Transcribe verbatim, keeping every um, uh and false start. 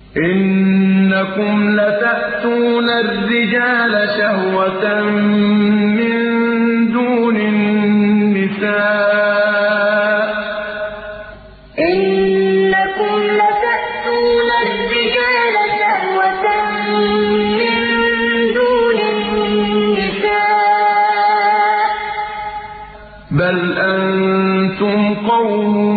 إنكم لتأتون الرجال شهوة من دون النساء. إنكم لتأتون الرجال شهوة من دون النساء. بل أنتم قوم